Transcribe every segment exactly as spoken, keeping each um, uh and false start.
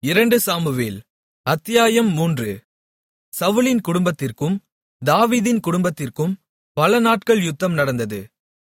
இரண்டு சாமுவேல் அத்தியாயம் மூன்று. சவுலின் குடும்பத்திற்கும் தாவீதின் குடும்பத்திற்கும் பல நாட்கள் யுத்தம் நடந்தது.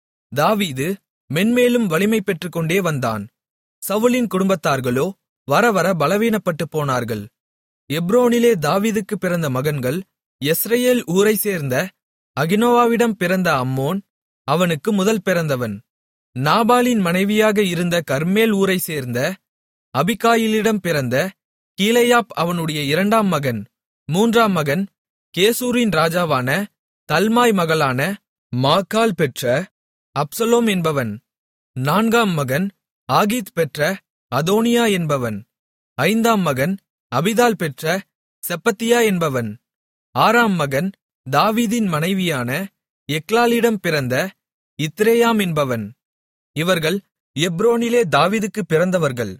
தாவீது மென்மேலும் வலிமை பெற்றுக்கொண்டே வந்தான். சவுலின் குடும்பத்தார்களோ வரவர பலவீனப்பட்டுப் போனார்கள். எப்ரோனிலே தாவீதுக்குப் பிறந்த மகன்கள்: யெஸ்ரயேல் ஊரைச் சேர்ந்த அகினோவாமிடம் பிறந்த அம்னோன் அவனுக்கு முதல் பிறந்தவன். நாபாலின் மனைவியாக இருந்த கர்மேல் ஊரைச் சேர்ந்த அபிகாயிலிடம் பிறந்த கீலேயாப் அவனுடைய இரண்டாம் மகன். மூன்றாம் மகன் கெசூரின் ராஜாவான தல்மாய் மகளான மாக்காள் பெற்ற அப்சலோம் என்பவன். நான்காம் மகன் ஆகீத் பெற்ற அதோனியா என்பவன். ஐந்தாம் மகன் அபிதால் பெற்ற செப்பத்தியா என்பவன். ஆறாம் மகன் தாவீதின் மனைவியான எக்லாளிடம் பிறந்த இத்ரேயாம் என்பவன். இவர்கள் எப்ரோனிலே தாவீதுக்குப் பிறந்தவர்கள்.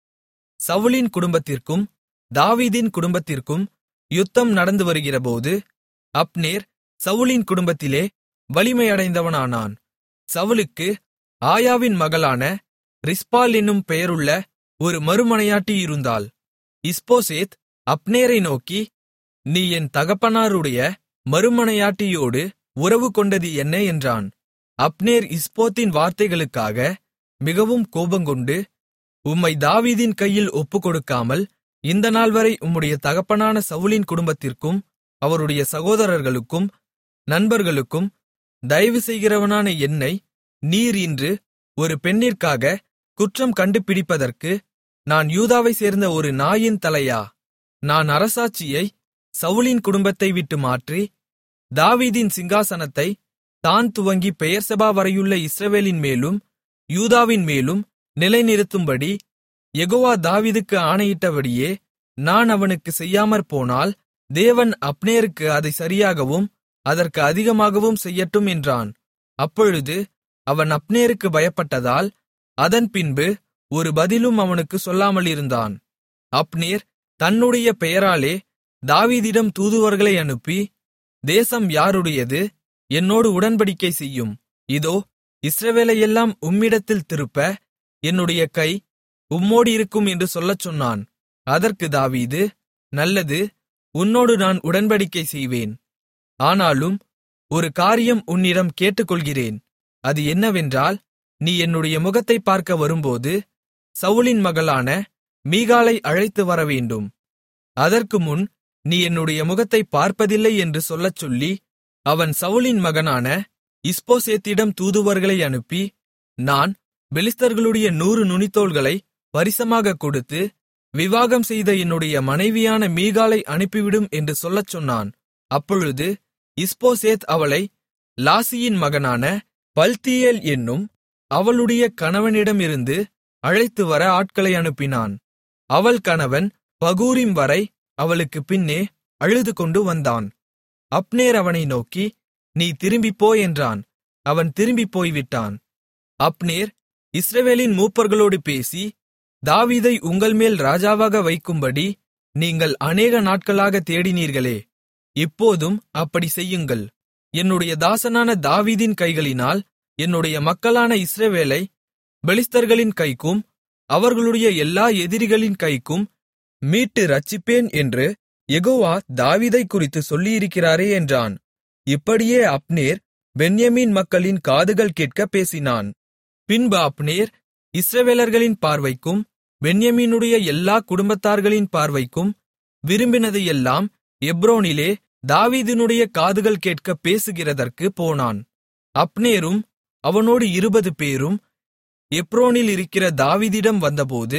சவுலின் குடும்பத்திற்கும் தாவீதின் குடும்பத்திற்கும் யுத்தம் நடந்து வருகிறபோது அப்னேர் சவுலின் குடும்பத்திலே வலிமையடைந்தவனானான். சவுலுக்கு ஆயாவின் மகளான ரிஸ்பாள் என்னும் பெயருள்ள ஒரு மறுமனையாட்டி இருந்தாள். இஸ்போசேத் அப்னேரை நோக்கி, நீ என் தகப்பனாருடைய மறுமனையாட்டியோடு உறவு கொண்டது என்ன என்றான். அப்னேர் இஸ்போத்தின் வார்த்தைகளுக்காக மிகவும் கோபங்கொண்டு, உம்மை தாவீதின் கையில் ஒப்புக்கொடுக்காமல் இந்த நாள்வரை உம்முடைய தகப்பனான சவுலின் குடும்பத்திற்கும் அவருடைய சகோதரர்களுக்கும் நண்பர்களுக்கும் தயவு செய்கிறவனான என்னை நீர் இன்று ஒரு பெண்ணிற்காக குற்றம் கண்டுபிடிப்பதற்கு நான் யூதாவைச் சேர்ந்த ஒரு நாயின் தலையா? நான் அரசாட்சியை சவுலின் குடும்பத்தை விட்டு மாற்றி தாவீதின் சிங்காசனத்தை தான் துவங்கி பெயெர்செபா வரையுள்ள இஸ்ரவேலின் மேலும் யூதாவின் மேலும் நிலைநிறுத்தும்படி யெகோவா தாவீதுக்கு ஆணையிட்டபடியே நான் அவனுக்குச் செய்யாமற்போனால், தேவன் அப்னேருக்கு அதைச் சரியாகவும் அதற்கு அதிகமாகவும் செய்யட்டும் என்றான். அப்பொழுது அவன் அப்னேருக்கு பயப்பட்டதால் அதன் பின்பு ஒரு பதிலும் அவனுக்குச் சொல்லாமலிருந்தான். அப்னேர் தன்னுடைய பெயராலே தாவீதிடம் தூதுவர்களை அனுப்பி, தேசம் யாருடையது? என்னோடு உடன்படிக்கை செய்யும். இதோ, இஸ்ரவேலையெல்லாம் உம்மிடத்தில் திருப்ப என்னுடைய கை உம்மோடு இருக்கும் என்று சொல்லச் சொன்னான். அதற்கு தாவீது, நல்லது, உன்னோடு நான் உடன்படிக்கை செய்வேன். ஆனாலும் ஒரு காரியம் உன்னிடம் கேட்டுக்கொள்கிறேன். அது என்னவென்றால், நீ என்னுடைய முகத்தைப் பார்க்க வரும்போது சவுலின் மகளான மீகாளை அழைத்து வரவேண்டும். அதற்கு முன் நீ என்னுடைய முகத்தைப் பார்ப்பதில்லை என்று சொல்லச் சொல்லி, அவன் சவுலின் மகனான இஸ்போசேத்திடம் தூதுவர்களை அனுப்பி, நான் பெலிஸ்தர்களுடைய நூறு நுனித்தோல்களை பரிசமாகக் கொடுத்து விவாகம் செய்த என்னுடைய மனைவியான மீகாளை அனுப்பிவிடும் என்று சொல்லச் சொன்னான். அப்பொழுது இஸ்போசேத் அவளை லாசியின் மகனான பல்த்தியேல் என்னும் அவளுடைய கணவனிடமிருந்து அழைத்துவர ஆட்களை அனுப்பினான். அவள் கணவன் பகூரிம் வரை அவளுக்குப் பின்னே அழுதுகொண்டு வந்தான். அப்னேர் அவனை நோக்கி, நீ திரும்பிப் போ என்றான். அவன் திரும்பிப் போய்விட்டான். அப்னேர் இஸ்ரவேலின் மூப்பர்களோடு பேசி, தாவீதை உங்கள்மேல் ராஜாவாக வைக்கும்படி நீங்கள் அநேக நாட்களாக தேடினீர்களே, இப்போதும் அப்படி செய்யுங்கள். என்னுடைய தாசனான தாவீதின் கைகளினால் என்னுடைய மக்களான இஸ்ரவேலை பெலிஸ்தர்களின் கைக்கும் அவர்களுடைய எல்லா எதிரிகளின் கைக்கும் மீட்டு இரட்சிப்பேன் என்று யெகோவா தாவீதைக் குறித்துச் சொல்லியிருக்கிறாரே என்றான். இப்படியே அப்னேர் பென்யமீன் மக்களின் காதுகள் கேட்கப் பேசினான். பின்பு அப்னேர் இஸ்ரவேலர்களின் பார்வைக்கும் பென்யமீனுடைய எல்லா குடும்பத்தார்களின் பார்வைக்கும் விரும்பினதையெல்லாம் எப்ரோனிலே தாவீதினுடைய காதுகள் கேட்கப் பேசுகிறதற்குப் போனான். அப்னேரும் அவனோடு இருபது பேரும் எப்ரோனில் இருக்கிற தாவீதிடம் வந்தபோது,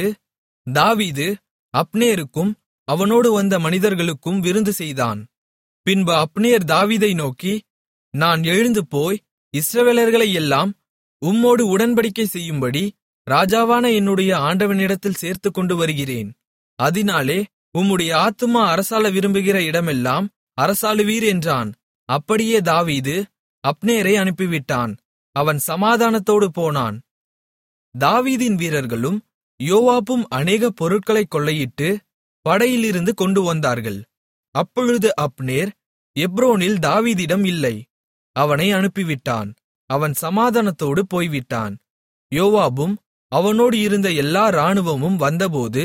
தாவீது அப்னேருக்கும் அவனோடு வந்த மனிதர்களுக்கும் விருந்து செய்தான். பின்பு அப்னேர் தாவீதை நோக்கி, நான் எழுந்து போய் இஸ்ரவேலர்களையெல்லாம் உம்மோடு உடன்படிக்கை செய்யும்படி ராஜாவான என்னுடைய ஆண்டவனிடத்தில் சேர்த்துக்கொண்டு வருகிறேன். அதினாலே உம்முடைய ஆத்துமா அரசாள விரும்புகிற இடமெல்லாம் அரசாளுவீர் என்றான். அப்படியே தாவீது அப்னேரை அனுப்பிவிட்டான். அவன் சமாதானத்தோடு போனான். தாவீதின் வீரர்களும் யோவாபும் அநேக பொருட்களைக் கொள்ளையிட்டு படையிலிருந்து கொண்டு வந்தார்கள். அப்பொழுது அப்னேர் எப்ரோனில் தாவீதிடம் இல்லை. அவனை அனுப்பிவிட்டான். அவன் சமாதானத்தோடு போய்விட்டான். யோவாபும் அவனோடு இருந்த எல்லா இராணுவமும் வந்தபோது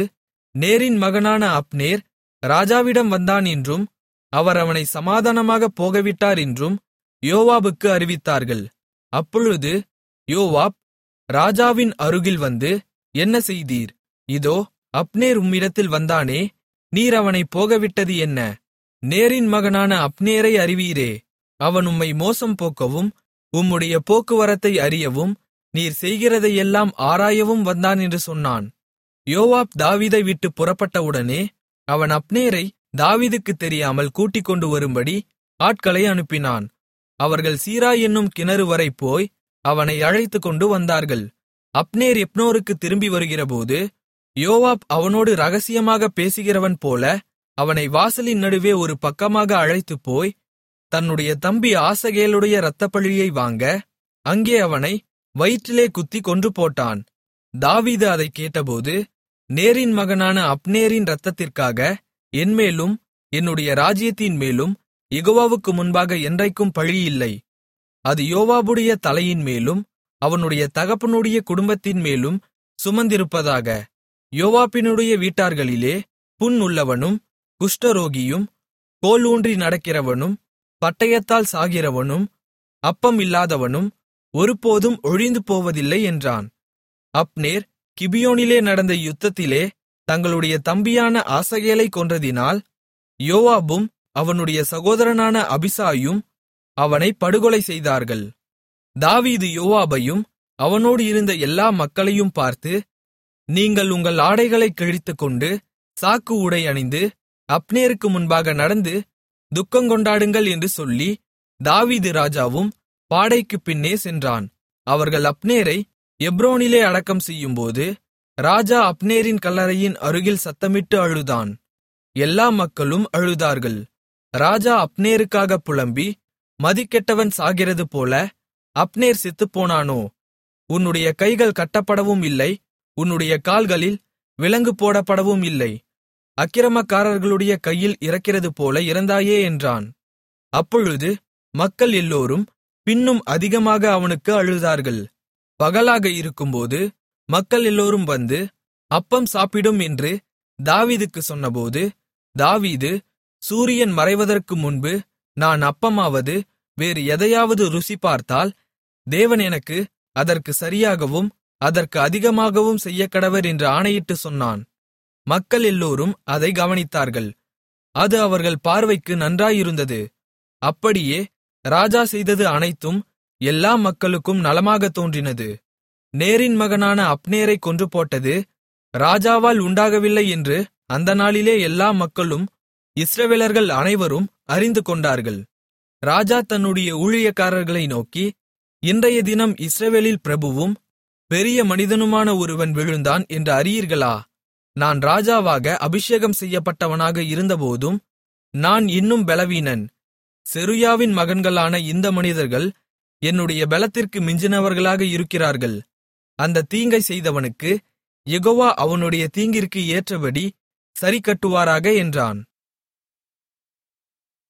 நேரின் மகனான அப்னேர் ராஜாவிடம் வந்தான் என்றும் அவர் அவனை சமாதானமாகப் போகவிட்டார் என்றும் யோவாபுக்கு அறிவித்தார்கள். அப்பொழுது யோவாப் ராஜாவின் அருகில் வந்து, என்ன செய்தீர்? இதோ அப்னேர் உம்மிடத்தில் வந்தானே, நீர் அவனைப் போகவிட்டது என்ன? நேரின் மகனான அப்னேரை அறிவீரே, அவன் உம்மை மோசம் போக்கவும் உம்முடைய போக்குவரத்தை அறியவும் நீர் செய்கிறதையெல்லாம் ஆராயவும் வந்தான் என்று சொன்னான். யோவாப் தாவீதை விட்டுப் புறப்பட்டவுடனே அவன் அப்னேரை தாவீதுக்குத் தெரியாமல் கூட்டிக்கொண்டு வரும்படி ஆட்களை அனுப்பினான். அவர்கள் சீரா என்னும் கிணறுவரை போய் அவனை அழைத்துக்கொண்டு வந்தார்கள். அப்னேர் எப்ரோனுக்குத் திரும்பி வருகிறபோது யோவாப் அவனோடு இரகசியமாகப் பேசுகிறவன் போல அவனை வாசலின் நடுவே ஒரு பக்கமாக அழைத்துப்போய் தன்னுடைய தம்பி ஆசகேலுடைய இரத்தப்பழியை வாங்க அங்கே அவனை வயிற்றிலே குத்திக் கொன்று போட்டான். தாவீது அதைக் கேட்டபோது, நேரின் மகனான அப்னேரின் இரத்தத்திற்காக என்மேலும் என்னுடைய ராஜ்யத்தின் மேலும் யெகோவாவுக்கு முன்பாக என்றைக்கும் பழியில்லை. அது யோவாபுடைய தலையின் மேலும் அவனுடைய தகப்பனுடைய குடும்பத்தின் மேலும் சுமந்திருப்பதாக. யோவாபினுடைய வீட்டார்களிலே புண் உள்ளவனும் குஷ்டரோகியும் கோல் ஊன்றி நடக்கிறவனும் பட்டயத்தால் சாகிறவனும் அப்பம் இல்லாதவனும் ஒருபோதும் ஒழிந்து போவதில்லை என்றான். அப்னேர் கிபியோனிலே நடந்த யுத்தத்திலே தங்களுடைய தம்பியான ஆசகேலைக் கொன்றதினால் யோவாபும் அவனுடைய சகோதரனான அபிசாயும் அவனைப் படுகொலை செய்தார்கள். தாவீது யோவாபையும் அவனோடு இருந்த எல்லா மக்களையும் பார்த்து, நீங்கள் உங்கள் ஆடைகளைக் கிழித்துக்கொண்டு சாக்கு உடை அணிந்து அப்னேருக்கு முன்பாக நடந்து துக்கங்கொண்டாடுங்கள் என்று சொல்லி தாவீது ராஜாவும் பாடைக்குப் பின்னே சென்றான். அவர்கள் அப்னேரை எப்ரோனிலே அடக்கம் செய்யும்போது ராஜா அப்னேரின் கல்லறையின் அருகில் சத்தமிட்டு அழுதான். எல்லா மக்களும் அழுதார்கள். ராஜா அப்னேருக்காகப் புலம்பி, மதிகெட்டவன் சாகிறது போல அப்னேர் செத்துப்போனானோ? உன்னுடைய கைகள் கட்டப்படவும் இல்லை, உன்னுடைய கால்களில் விலங்கு போடப்படவும் இல்லை. அக்கிரமக்காரர்களுடைய கையில் இறக்கிறது போல இறந்தாயே என்றான். அப்பொழுது மக்கள் எல்லோரும் பின்னும் அதிகமாக அவனுக்கு அழுதார்கள். பகலாக இருக்கும்போது மக்கள் எல்லோரும் வந்து அப்பம் சாப்பிடும் என்று தாவீதுக்குச் சொன்னபோது, தாவீது, சூரியன் மறைவதற்கு முன்பு நான் அப்பமாவது வேறு எதையாவது ருசி பார்த்தால் தேவன் எனக்கு அதற்கு சரியாகவும் அதற்கு அதிகமாகவும் செய்யக்கடவர் என்று ஆணையிட்டுச் சொன்னான். மக்கள் எல்லோரும் அதை கவனித்தார்கள். அது அவர்கள் பார்வைக்கு நன்றாயிருந்தது. அப்படியே ராஜா செய்தது அனைத்தும் எல்லா மக்களுக்கும் நலமாகத் தோன்றினது. நேரின் மகனான அப்னேரைக் கொன்று போட்டது ராஜாவால் உண்டாகவில்லை என்று அந்த நாளிலே எல்லா மக்களும் இஸ்ரவேலர்கள் அனைவரும் அறிந்து கொண்டார்கள். ராஜா தன்னுடைய ஊழியக்காரர்களை நோக்கி, இன்றைய தினம் இஸ்ரவேலில் பிரபுவும் பெரிய மனிதனுமான ஒருவன் விழுந்தான் என்று அறியீர்களா? நான் ராஜாவாக அபிஷேகம் செய்யப்பட்டவனாக இருந்தபோதும் நான் இன்னும் பலவீனன். செருயாவின் மகன்களான இந்த மனிதர்கள் என்னுடைய பலத்திற்கு மிஞ்சினவர்களாக இருக்கிறார்கள். அந்த தீங்கை செய்தவனுக்கு யெகோவா அவனுடைய தீங்கிற்கு ஏற்றபடி சரிக்கட்டுவாராக என்றான்.